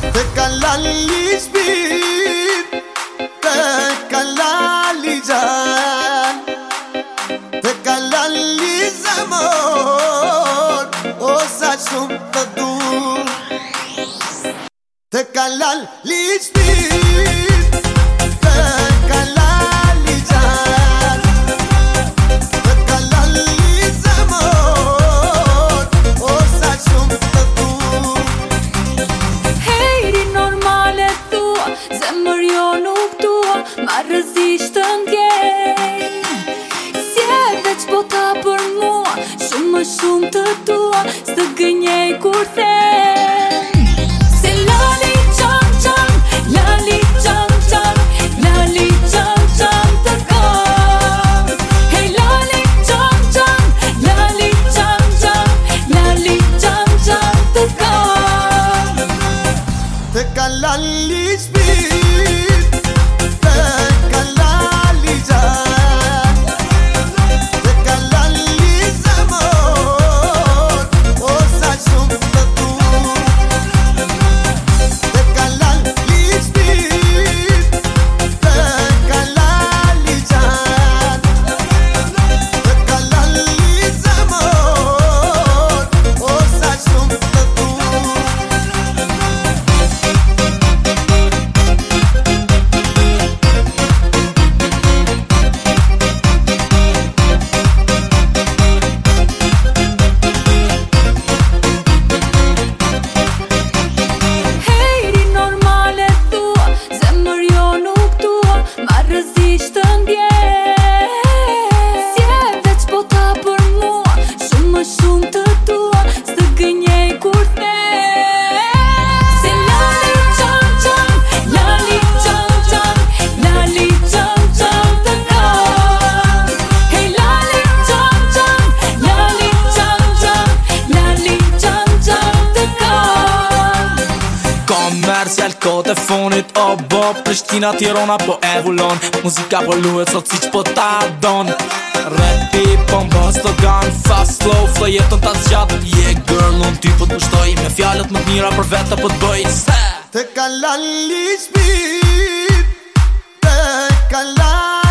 Te kalali shpit, te kalali gjan, te kalali zemër, o sa shumë të du. Te kalali shpit, te kalali gjan, te kalali zemër, o sa shumë të du. Hejri normale thua, zemër jo nuk tua, ma rëzisht të ndjej. Si e veç bota për mua, shumë më shumë të tua, së gënjej kur them. Se lali qam qam, lali qam qam, lali qam qam të kam. Hej lali qam qam, lali qam qam, lali qam qam të kam. Te kalali shpit, te kalali gjan, te kalali zemër, o sa shumë të du. Te kalali shpit, te kalali gjan, te kalali zemër, o sa shumë të du. Hejri normale thua, zemër jo nuk tua, ma rëzisht të ndjej. Si e veç bota për mua, shumë më shumë të tua, së gënjej kur them. Se lali qam qam, lali qam qam, lali qam qam të kam. Hej lali qam qam, lali qam qam, lali qam qam të kam. Komercial kote fonit, o bo Prishtina, Tirana po e vullon, muzika po luhet sot si që po ta don. Rapi po m'bë slogan, fast slow flow jetën ta zgjat. Yeah girl, unë ty po t'mushtoj, me fjalët më t'mira për vete po t'bëj. Te kalali shpit, te kalali